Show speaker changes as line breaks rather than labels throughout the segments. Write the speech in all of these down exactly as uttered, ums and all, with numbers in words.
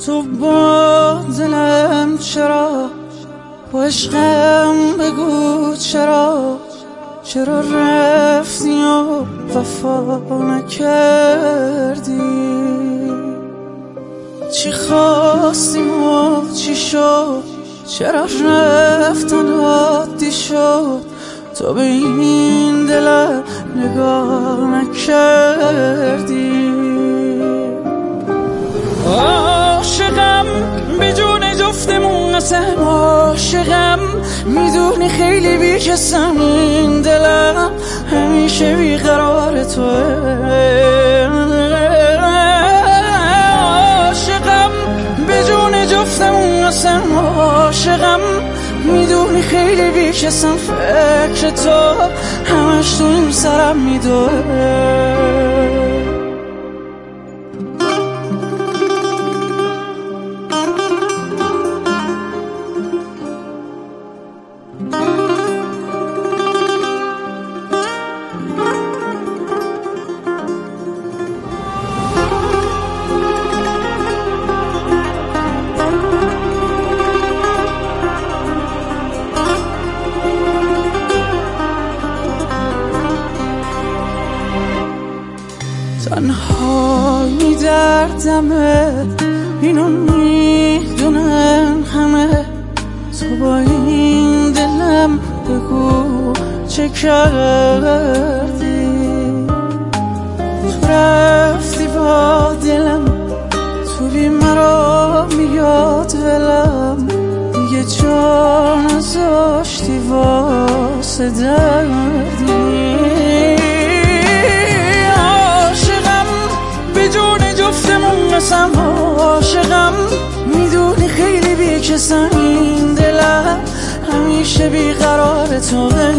تو با دلم چرا، با عشقم بگو چرا، چرا رفتی و وفا نکردی؟ چی خواستیم و چی شد، چرا رفتن عادی شد؟ تو به این دلم نگاه نکردی. عاشقم بدون جفتمون قسم، عاشقم میدونی خیلی بیکسم، این دلم همیشه بیقرار توه. عاشقم بدون جفتمون قسم، عاشقم میدونی خیلی بیکسم، فکر تو همش تو این سرم میدوه. تنها میدردمه، اینو میدونن همه، تو با این دلم بگو چه کردی؟ تو رفتی با دلم، تو بی مرا میاد ولم، دیگه جا نذاشتی واسه دردی. قسم عاشقم میدونی خیلی بیکسم، این دلم همیشه بیقرار توه.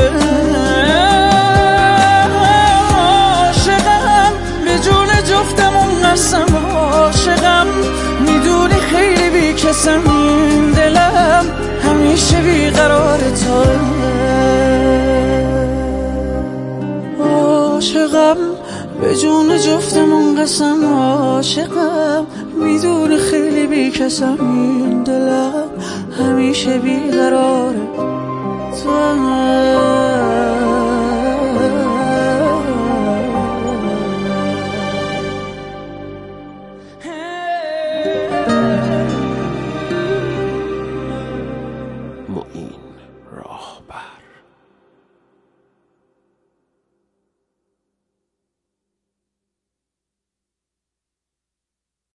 عاشقم به جون جفتمون قسم، عاشقم میدونی خیلی بیکسم، این دلم همیشه بیقرار توه. عاشقم به جون جفتمون قسم، عاشقم میدونی خیلی بیکسم، این دلم همیشه بیقراره تو.